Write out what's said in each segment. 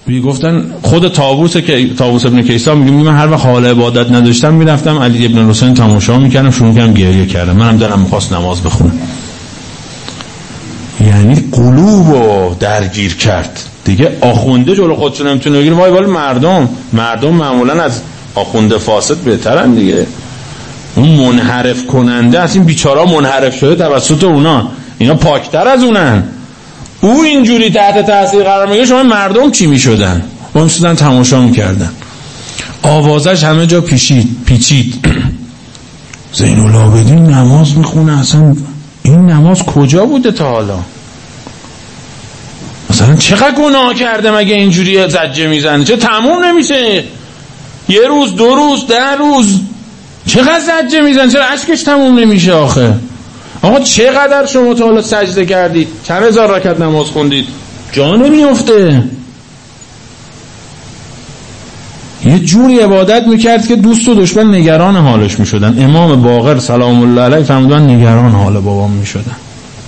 میگفتن خود طاووس ابن کیسان میگه من هر وقت حال عبادت نداشتم میرفتم علی ابن حسین تماشا میکردم، شروع کردم گریه کردم، منم دلم میخواست نماز بخونم. یعنی قلوبو درگیر کرد دیگه. آخونده جلو خودشو نمیتونه بگیره، وای وای مردم معمولا از آخونده فاسد بهترن دیگه. اون منحرف کننده از این بیچارا منحرف شده توسط اونا، اینا پاکتر از اونن. او اینجوری تحت تاثیر قرار میگیره، شما مردم چی میشدن؟ با میشدن تماشا میکردن. آوازش همه جا پیچید. زین العابدین نماز میخونه، اصلا این نماز کجا بوده تا حالا؟ مثلا چقدر گناه کرده مگه اینجوری زجه میزنه؟ چه تموم نمیشه؟ یه روز، 2 روز، 10 روز چقدر زجه میزنه؟ چرا اشکش تموم نمیشه آخه؟ آقا چقدر شما تا حالا سجده کردید؟ چند هزار رکعت نماز خوندید؟ جا نمیفته. یه جوری عبادت میکرد که دوست و دشمن نگران حالش میشدن. امام باقر سلام الله علیه فرمودن نگران حال بابام میشدن.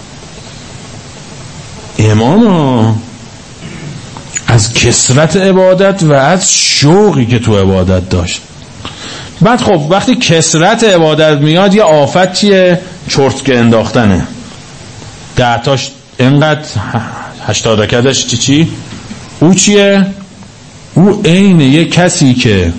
امام از کثرت عبادت و از شوقی که تو عبادت داشت. بعد خب وقتی کثرت عبادت میاد یه آفت چیه؟ چرتکه انداختنه. 10 تاش اینقدر 80 رکعتش چی؟ او چیه؟ او عین یه کسی که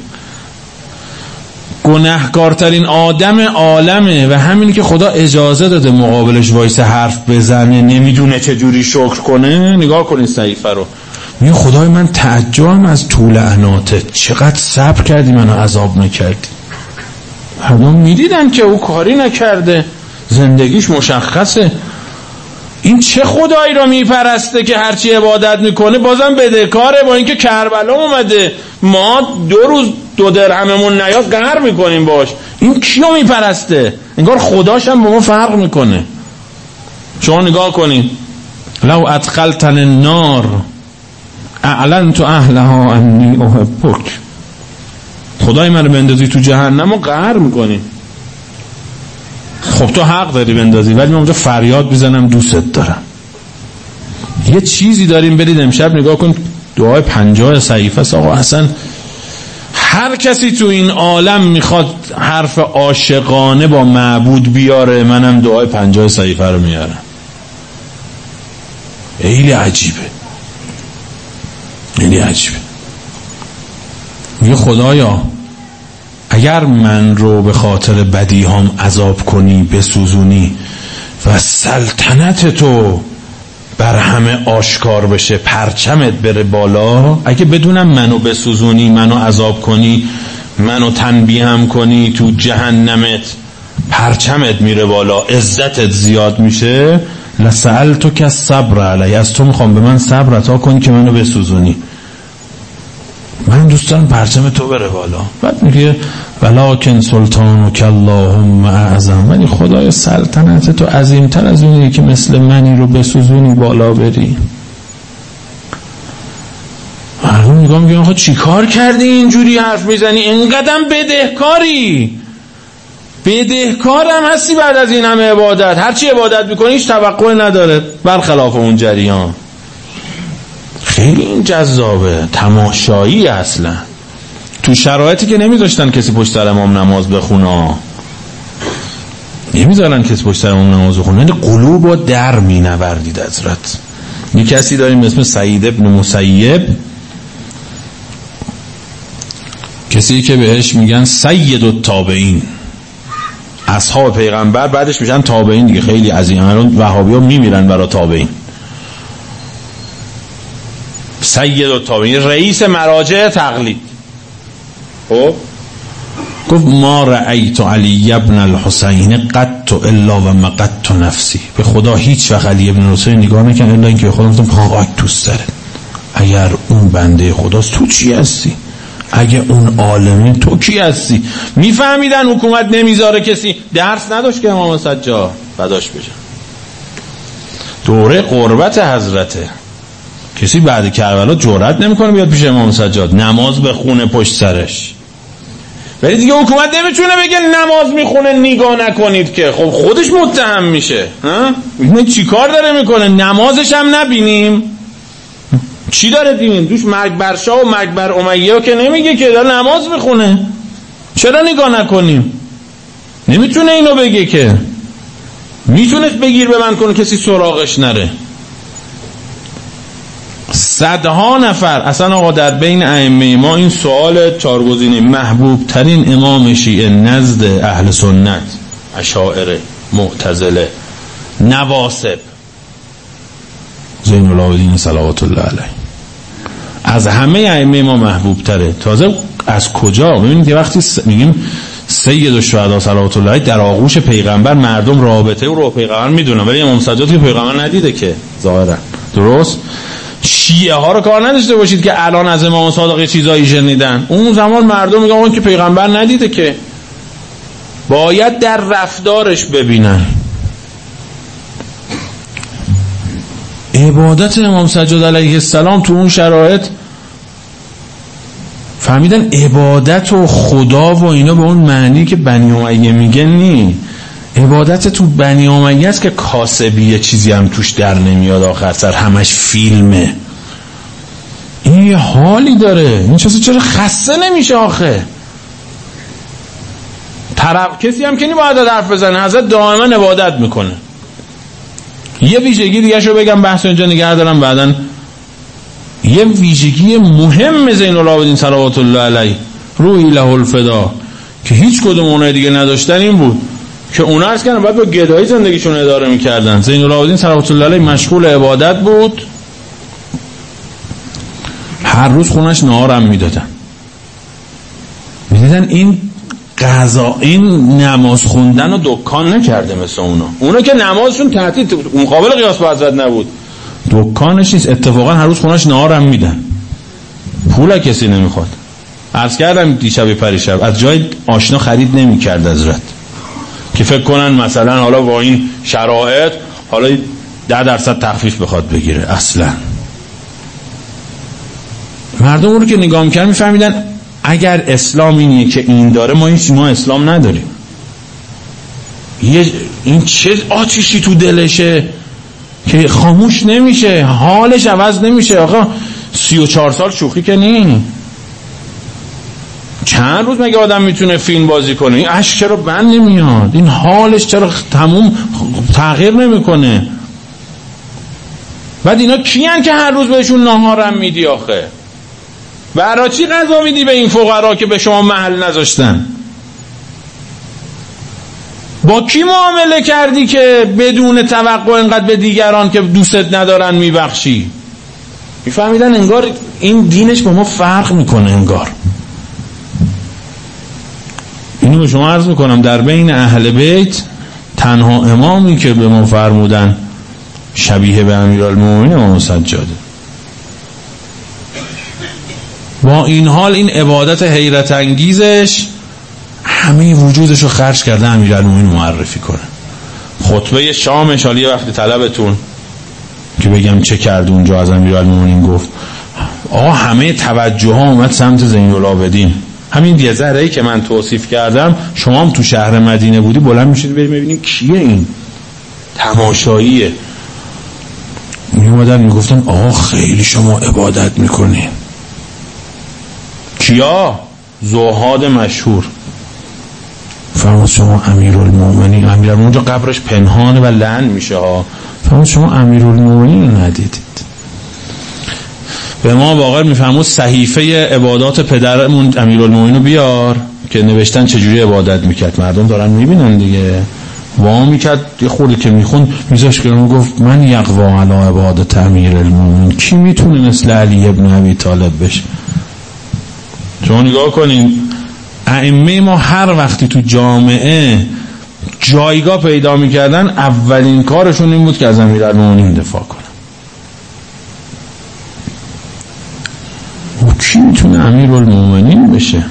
گناهکارترین آدم عالمه و همینی که خدا اجازه داده مقابلش وایسه حرف بزنه نمیدونه چه جوری شکر کنه. نگاه کنید صحیفه رو. میگه خدای من تعجبم از طول عناته، چقدر صبر کردی منو عذاب نکردی. مردم میدیدن که او کاری نکرده، زندگیش مشخصه. این چه خدایی را میپرسته که هرچی عبادت میکنه بازم بدهکاره، با اینکه کربلا اومده ما 2 روز 2 درهممون نیاد قهر میکنیم باش. این کیو میپرسته؟ انگار خداش هم با ما فرق میکنه. شما نگاه کنید، لو ادخلتن النار اعلنت اهلها انی احبک. خدای من رو بندازی تو جهنم و قهر میکنی. خب تو حق داری بندازی، ولی من اونجا فریاد بزنم دوستت دارم. یه چیزی داریم. برید امشب نگاه کن، دعای 50 صحیفه است. آقا اصلا هر کسی تو این عالم میخواد حرف عاشقانه با معبود بیاره، منم دعای 50 صحیفه رو میارم. خیلی عجیبه، خیلی عجیبه. میگه خدایا اگر من رو به خاطر بدیهام عذاب کنی، بسوزونی و سلطنت تو بر همه آشکار بشه، پرچمت بره بالا، اگه بدونم منو بسوزونی، منو عذاب کنی، منو تنبیهم کنی، تو جهنمت پرچمت میره بالا، عزتت زیاد میشه، لسألتک الصبر علی، از تو میخوام به من صبر عطا کنی که منو بسوزونی. من دوست دارم پرچم تو بره بالا. بعد میگه ولکن سلطانک اللهم اعظم، ولی خدای سلطنت تو عظیمتر از اونیه که مثل منی رو بسوزونی بالا بری. مردم نگاه میگن آخه چی کار کردی اینجوری حرف میزنی؟ اینقدر بدهکارم هستی بعد از این همه عبادت. هرچی عبادت میکنی هیچ توقع نداره برخلاف اون جریان. خیلی این جذابه، تماشایی. اصلا تو شرایطی که نمیذاشتن کسی پشت سر امام نماز بخونه، نمیذارن کسی پشت سر امام نماز بخونه، یعنی قلوبو در مینوردید حضرت. یه کسی داریم اسم سعید ابن مسیب، کسی که بهش میگن سید التابعین، اصحاب پیغمبر بعدش میشن تابعین دیگه. خیلی عظیم، الان وهابی‌ها میمیرن برای تابعین. سید التابعین، رئیس مراجع تقلید. خب گفت ما رأیت علی ابن الحسین قط الا و مقت نفسی، به خدا هیچ وقت علی ابن الحسین نگاه نکنم الا اینکه خودم پاک دوست داره. اگر اون بنده خداست تو چی هستی؟ اگه اون عالمه تو کی هستی؟ میفهمیدن حکومت نمیذاره کسی درس نداشت که امام سجاد فداش بشه. دوره قربت حضرته، کسی بعد کربلا جرئت نمیکنه بیاد پیش امام سجاد نماز بخونه پشت سرش. ولی دیگه حکومت نمیتونه بگه نماز میخونه نگاه نکنید که، خب خودش متهم میشه. این چی کار داره میکنه؟ نمازش هم نبینیم. چی داره دین؟ دوش مرگ بر شاه و مرگ بر امیه که نمیگه که، داره نماز میخونه. چرا نگاه نکنیم؟ نمیتونه اینو بگه که. میتونست بگیر به من کنه کسی سراغش نره. صدها نفر اصلا آقا در بین ائمه ما این سوال چارگزینه، محبوب ترین امام شیعه نزد اهل سنت، اشاعره، معتزله، نواصب، زین العابدین صلوات الله علیه، از همه ائمه ما محبوب تره. تازه از کجا؟ ببینید که وقتی میگیم سید الشهدا صلوات الله علیه در آغوش پیغمبر، مردم رابطه او رو پیغمبر میدونن، ولی امام سجاد که پیغمبر ندیده که ظاهرا. درست؟ شیعه ها رو کار نداشته باشید که الان از امام صادق چیزایی شنیدن. اون زمان مردم میگن اون که پیغمبر ندیده که، باید در رفتارش ببینن. عبادت امام سجاد علیه السلام تو اون شرایط فهمیدن عبادت و خدا و اینا به اون معنی که بنی امیه میگن نی. عبادت تو بنی امیه است که کاسبیه، چیزی هم توش در نمیاد، آخر سر همش فیلمه. این یه حالی داره، این چرا خسته نمیشه آخه؟ کسی هم که نی باید حرف بزنه، حضرت دائما عبادت میکنه. یه ویژگی دیگه شو بگم، بحث اینجا نگه دارم بعدن. یه ویژگی مهم زین العابدین صلوات الله علیه، روحی له الفدا، که هیچ کدوم اونای دیگه نداشتن، این بود که اونا عرض کردن باید با گدایی زندگیشون اداره میکردن. زین العابدین صلوات الله علیه مشغول عبادت بود، هر روز خونش نهارم میدادن. میدیدن این قضا، این نماز خوندن و دکان نکرده مثل اونا که نمازشون تعطیل، مقابل قیاس با حضرت نبود، دکانش نیست، اتفاقا هر روز خونش نهارم میدن، پول کسی نمیخواد. عرض کردم دیشب پریشب از جای آشنا خرید نمیکرد حضرت، که فکر کنن مثلا حالا با این شرایط حالا 10% تخفیف بخواد بگیره. اصلا مردم رو که نگاه میکرد میفهمیدن اگر اسلام اینیه که این داره، ما اسلام نداریم. این چه آتیشی تو دلشه که خاموش نمیشه، حالش عوض نمیشه. آقا 34 سال شوخی که نی. چند روز مگه آدم میتونه فیلم بازی کنه؟ این اشک چرا بند نمیاد؟ این حالش چرا تغییر نمیکنه؟ بعد اینا کیان که هر روز بهشون ناهارم میدی آخه؟ برای چی غذا میدی به این فقرا که به شما محل نذاشتن؟ با کی معامله کردی که بدون توقع اینقدر به دیگران که دوستت ندارن میبخشی؟ میفهمیدن انگار این دینش با ما فرق میکنه. انگار اینو به شما عرض میکنم، در بین اهل بیت تنها امامی که به ما فرمودن شبیه به امیرالمومنین امام سجاده. با این حال این عبادت حیرت انگیزش همه وجودش رو خرج کرده امیرالمومنین معرفی کنه. خطبه شامش، حالا یه وقتی طلبتون که بگم چه کرد اونجا از امیرالمومنین گفت، آقا همه توجه ها اومد سمت زین العابدین. همین یه ذره‌ای که من توصیف کردم، شما هم تو شهر مدینه بودی بلند میشید بریم ببینیم کیه این، تماشاییه. میومدن میگفتن آقا خیلی شما عبادت میکنین. کیا؟ زهاد مشهور. فرمود شما امیرالمومنین، امیرالمومنین اونجا قبرش پنهانه و لعن میشه ها. فرمود شما امیرالمومنین ندیدید. به ما واقعا میفهمود صحیفه عبادات پدرمون امیرالمومنین رو بیار که نوشتن چجوری عبادت میکرد، مردم دارن میبینن دیگه. وا میکرد یه خورده که میخوند میذاش که گفت من یقوا علی عبادت امیرالمومنین. کی میتونه مثل علی ابن ابی طالب بشه؟ شما نگاه کنین ائمه ما هر وقتی تو جامعه جایگاه پیدا میکردن، اولین کارشون این بود که از امیرالمومنین دفاع کنن. و کی میتونه امیرالمومنین بشه؟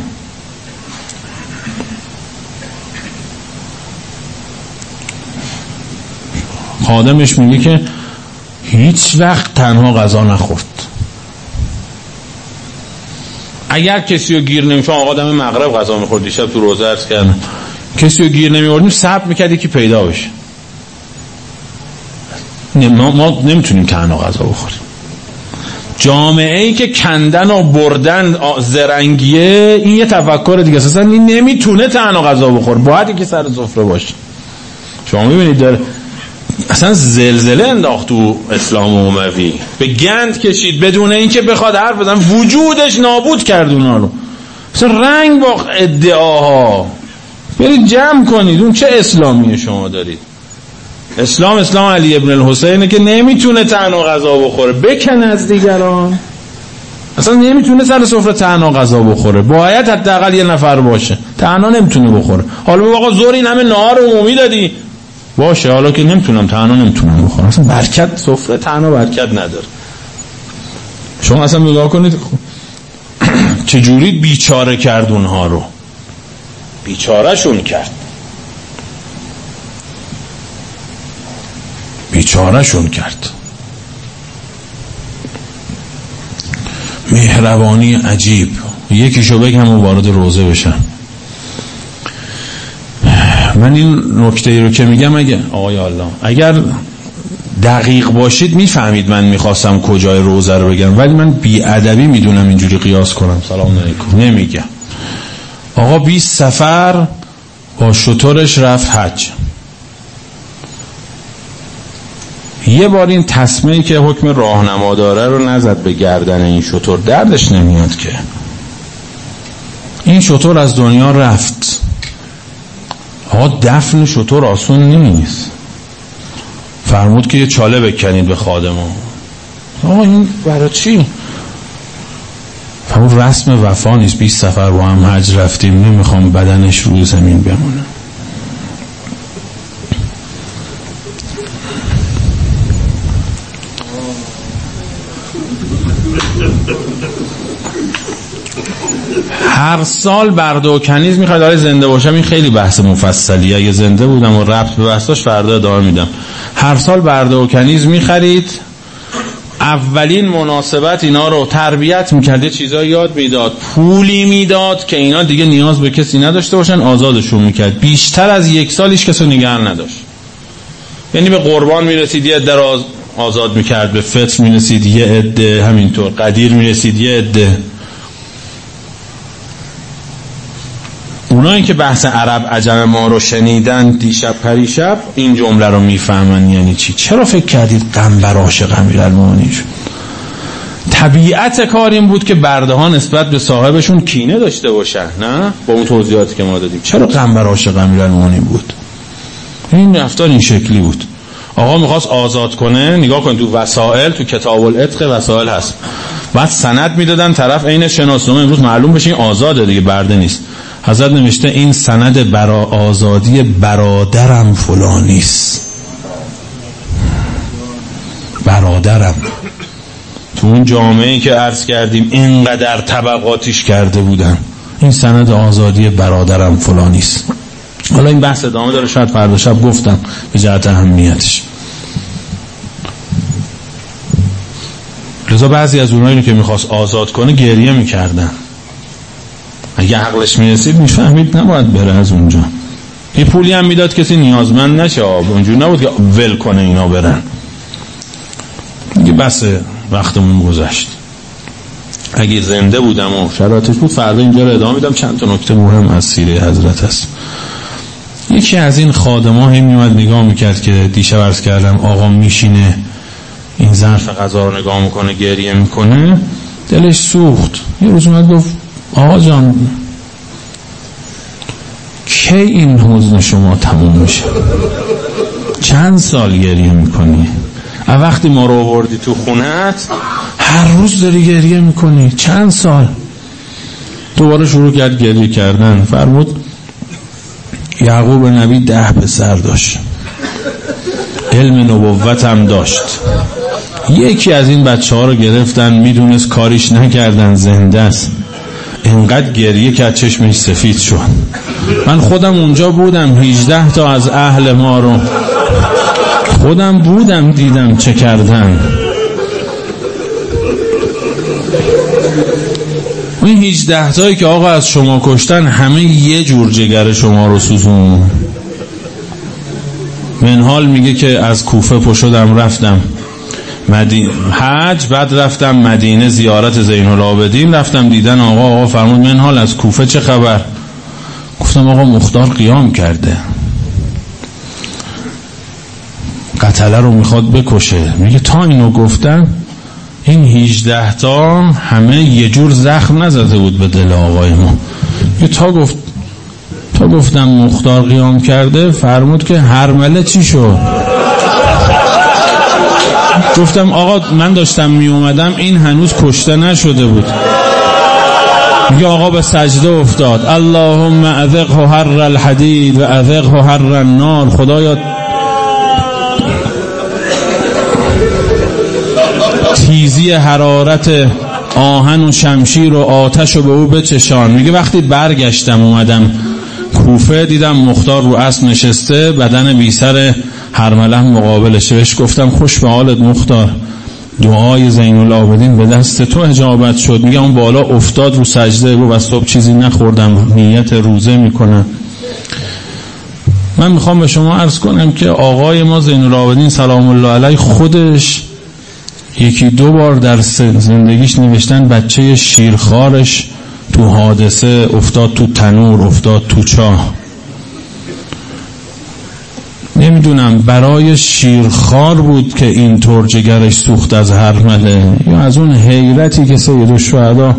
خادمش میگه که هیچ وقت تنها غذا نخورد. اگر کسی رو گیر نمیشه، آقا دم مغرب غذا میخورد، دیشب تو روزه عرض کردم، کسی رو گیر نمیوردیم صبر میکردی که پیدا بشه. ما نمیتونیم تنها غذا بخوریم. جامعه‌ای که کندن و بردن زرنگیه، این یه تفکر دیگه. اصلا این نمیتونه تنها غذا بخوره، باید یکی سر سفره باشه. شما میبینید داره اصلا زلزله انداخت تو اسلام اموی، به گند کشید بدون اینکه بخواد حرف بزنه، وجودش نابود کرد اونا رو. اصلا رنگ با ادعاها. برید جمع کنید اون چه اسلامیه شما دارید. اسلام علی ابن الحسینه که نمیتونه تنها غذا بخوره، بکن از دیگران. اصلا نمیتونه سر سفره تنها غذا بخوره، باید حداقل یه نفر باشه، تنها نمیتونه بخوره. حالا آقا زور این همه نهار عمومی دادی، باشه حالا که تنها نمیتونم بخورم. اصلا برکت سفره تنها برکت نداره. شما اصلا نگاه کنید چجوری بیچاره کرد اونها رو، بیچارهشون کرد. مهربانی عجیب. یکیشو بگم و وارد روزه بشم. من این نکته رو که میگم، اگر دقیق باشید میفهمید من میخواستم کجای روزه رو بگم، ولی من بی‌ادبی میدونم اینجوری قیاس کنم. سلام علیکم نمیگم. آقا 20 سفر با شترش رفت حج. یه بار این تسمه‌ای که حکم راهنما داره رو نزد به گردن این شتر، دردش نمیاد که. این شتر از دنیا رفت. آقا دفن شتر آسون نیست. فرمود که یه چاله بکنید به خادمو. آقا این برای چی؟ فرمود رسم وفا نیست، 20 سفر با هم حج رفتیم، نمیخوام بدنش روی زمین بمونه. هر سال برده و کنیز میخواد. داره زنده باشم این خیلی بحث مفصلیه، اگه زنده بودم و ربط به بحثاش فردا ادامه میدم. هر سال برده و کنیز میخرید، اولین مناسبت اینا رو تربیت میکرد، یه چیزایی یاد میداد، پولی میداد که اینا دیگه نیاز به کسی نداشته باشن، آزادشون میکرد. بیشتر از 1 سال هیچ کسی نگران نداشت. یعنی به قربان میرسید یه عده رو آزاد میکرد، به فطر میرسید یه عده، همینطور قدیر میرسید یه عده. اونایی که بحث عرب عجم ما رو شنیدن دیشب پریشب این جمله رو میفهمن یعنی چی. چرا فکر کردید قنبر عاشق امیرالمومنین شد؟ طبیعت کار این بود که برده ها نسبت به صاحبشون کینه داشته باشن، نه؟ با اون توضیحاتی که ما دادیم. چرا قنبر عاشق امیرالمومنین بود؟ این رفتار این شکلی بود. آقا میخواست آزاد کنه، نگاه کن تو وسائل، تو کتاب العتق وسائل هست، بعد سند میدادن طرف عین شناسنامه، امروز معلوم بشه این آزاده دیگه، برده نیست. حضرت نوشته این سند برای آزادی برادرم فلانیست. برادرم تو اون جامعه‌ای که عرض کردیم اینقدر طبقاتیش کرده بودن، این سند آزادی برادرم فلانیست. حالا این بحث ادامه داره، شاید فردا شب گفتم به جهت اهمیتش. لذا بعضی از اونایی که میخواست آزاد کنه گریه میکردن. اگه عقلش میرسید میفهمید نباید بره از اونجا. یه پولی هم میداد کسی نیازمند نشه، اونجوری نبود که ول کنه اینا برن. دیگه بس وقتمون گذشت. اگه زنده بودم و شرایطش بود فردا اینجا رو ادامه میدم. چند تا نکته مهم از سیره حضرت هست. یکی از این خادم‌ها هم میومد نگاه میکرد که دیشب عرض کردم آقا میشینه این ظرف غذا رو نگاه میکنه گریه میکنه، دلش سوخت. یه روز اومد گفت آقا جان کی این حزن شما تموم میشه؟ چند سال گریه میکنی؟ وقتی ما رو آوردی تو خونت هر روز داری گریه میکنی، چند سال؟ دوباره شروع کرد گریه کردن. فرمود یعقوب نبی 10 پسر داشت، علم نبوت هم داشت. یکی از این بچه ها رو گرفتن، میدونست کاریش نکردن، زنده است، اینقدر گریه که چشمش سفید شد. من خودم اونجا بودم، 18 تا از اهل ما رو خودم بودم، دیدم چه کردن. این 18 تایی که آقا از شما کشتن همه یه جور جگر شما رو سوزون. منحال میگه که از کوفه پا شدم رفتم حج، بعد رفتم مدینه زیارت زین العابدین، رفتم دیدن آقا فرمود منحال از کوفه چه خبر؟ گفتم آقا مختار قیام کرده، قتله رو میخواد بکشه. میگه تا اینو گفتم این 18 تا همه یه جور زخم نزده بود به دل آقای ما. میگه تا گفتم مختار قیام کرده فرمود که هرمله چی شد؟ گفتم آقا من داشتم می اومدم این هنوز کشته نشده بود. میگه آقا به سجده افتاد، اللهم اذقه حر الحدید و اذقه حر النار، خدایا تیزی حرارت آهن و شمشیر و آتش رو به او بچشان. میگه وقتی برگشتم اومدم کوفه دیدم مختار رو اسب نشسته، بدن بی سر هرمله مقابلشه. بهش گفتم خوش به حالت مختار، دعای زین العابدین به دست تو اجابت شد. میگه اون بالا افتاد رو سجده، گفت از صبح چیزی نخوردم، نیت روزه میکنم. من میخوام به شما عرض کنم که آقای ما زین العابدین سلام الله علیه خودش یکی دو بار در زندگیش نوشتن بچه شیرخوارش تو حادثه افتاد تو تنور، افتاد تو چاه. نمیدونم برای شیرخوار بود که اینطور جگرش سوخت از هرمله، یا از اون حیرتی که سید الشهدا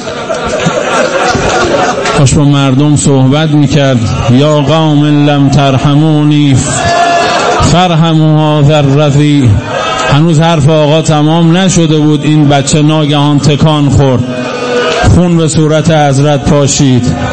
کاش با مردم صحبت میکرد، یا قوم لم ترحمونی فرحموا هذا الرضی. هنوز حرف آقا تمام نشده بود، این بچه ناگهان تکان خورد، خون به صورت حضرت پاشید.